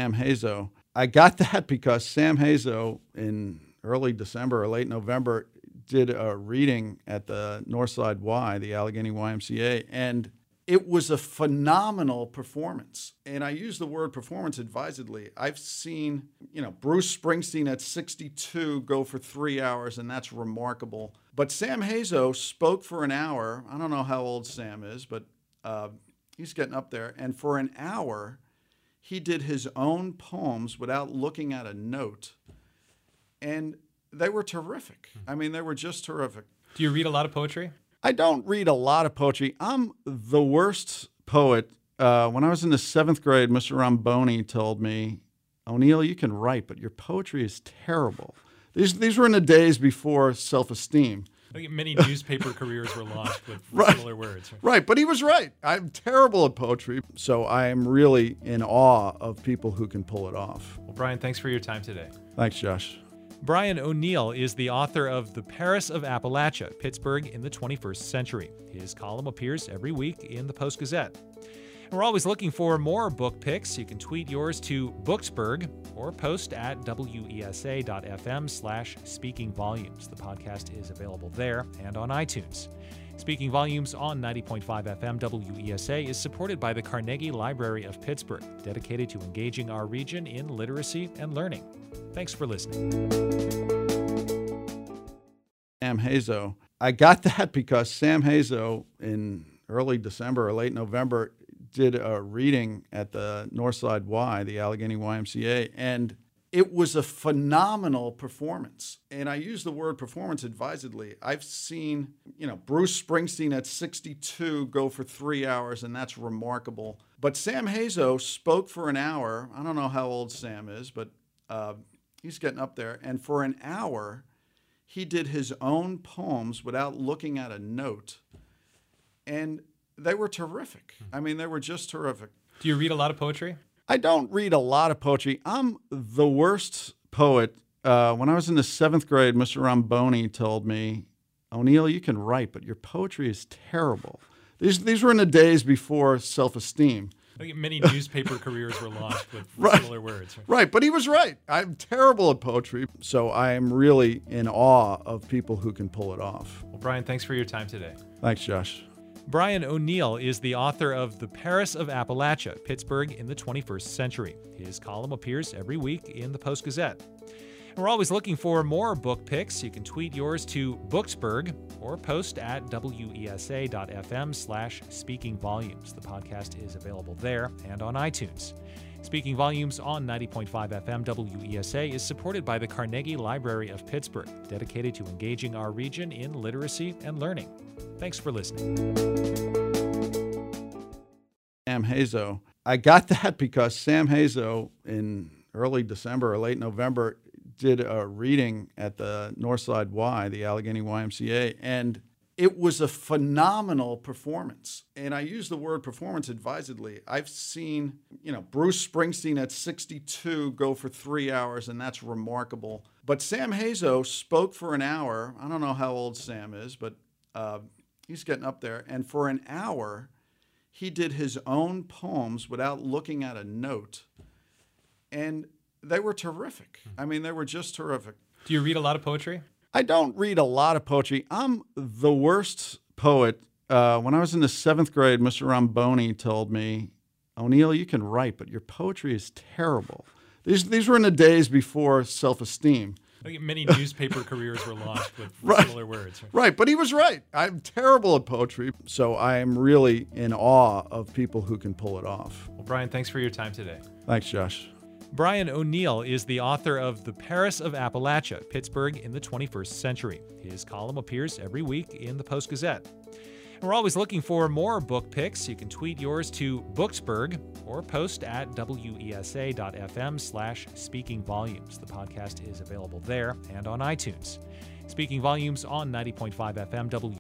Sam Hazo. I got that because Sam Hazo in early December or late November did a reading at the Northside Y, the Allegheny YMCA, and it was a phenomenal performance. And I use the word performance advisedly. I've seen, Bruce Springsteen at 62 go for 3 hours, and that's remarkable. But Sam Hazo spoke for an hour. I don't know how old Sam is, but he's getting up there. And for an hour, he did his own poems without looking at a note. And they were terrific. I mean, they were just terrific. Do you read a lot of poetry? I don't read a lot of poetry. I'm the worst poet. When I was in the 7th grade, Mr. Ramboni told me, "O'Neill, you can write, but your poetry is terrible." These were in the days before self-esteem. I think many newspaper careers were launched with similar words. Right, but he was right. I'm terrible at poetry, so I am really in awe of people who can pull it off. Well, Brian, thanks for your time today. Thanks, Josh. Brian O'Neill is the author of The Paris of Appalachia, Pittsburgh in the 21st Century. His column appears every week in the Post-Gazette. And we're always looking for more book picks. You can tweet yours to Booksburg or post at wesa.fm/speakingvolumes. The podcast is available there and on iTunes. Speaking Volumes on 90.5 FM WESA is supported by the Carnegie Library of Pittsburgh, dedicated to engaging our region in literacy and learning. Thanks for listening. Sam Hazo. I got that because Sam Hazo in early December or late November did a reading at the Northside Y, the Allegheny YMCA, and it was a phenomenal performance. And I use the word performance advisedly. I've seen, Bruce Springsteen at 62 go for 3 hours, and that's remarkable. But Sam Hazo spoke for an hour. I don't know how old Sam is, but he's getting up there. And for an hour, he did his own poems without looking at a note. And they were terrific. I mean, they were just terrific. Do you read a lot of poetry? I don't read a lot of poetry. I'm the worst poet. When I was in the 7th grade, Mr. Ramboni told me, "O'Neill, you can write, but your poetry is terrible." These were in the days before self-esteem. I think many newspaper careers were launched with similar words. Right, but he was right. I'm terrible at poetry, so I am really in awe of people who can pull it off. Well, Brian, thanks for your time today. Thanks, Josh. Brian O'Neill is the author of The Paris of Appalachia, Pittsburgh in the 21st Century. His column appears every week in the Post-Gazette. And we're always looking for more book picks. You can tweet yours to Booksburg or post at wesa.fm/speakingvolumes. The podcast is available there and on iTunes. Speaking Volumes on 90.5 FM WESA is supported by the Carnegie Library of Pittsburgh, dedicated to engaging our region in literacy and learning. Thanks for listening. Sam Hazo. I got that because Sam Hazo in early December or late November did a reading at the Northside Y, the Allegheny YMCA, and it was a phenomenal performance. And I use the word performance advisedly. I've seen, Bruce Springsteen at 62 go for 3 hours, and that's remarkable. But Sam Hazo spoke for an hour. I don't know how old Sam is, but he's getting up there. And for an hour, he did his own poems without looking at a note. And they were terrific. I mean, they were just terrific. Do you read a lot of poetry? I don't read a lot of poetry. I'm the worst poet. When I was in the 7th grade, Mr. Ramboni told me, "O'Neill, you can write, but your poetry is terrible." These were in the days before self-esteem. I think many newspaper careers were launched with similar words. Right, but he was right. I'm terrible at poetry, so I am really in awe of people who can pull it off. Well, Brian, thanks for your time today. Thanks, Josh. Brian O'Neill is the author of The Paris of Appalachia, Pittsburgh in the 21st Century. His column appears every week in the Post-Gazette. And we're always looking for more book picks. You can tweet yours to Booksburg or post at wesa.fm/speakingvolumes. The podcast is available there and on iTunes. Speaking Volumes on 90.5 FM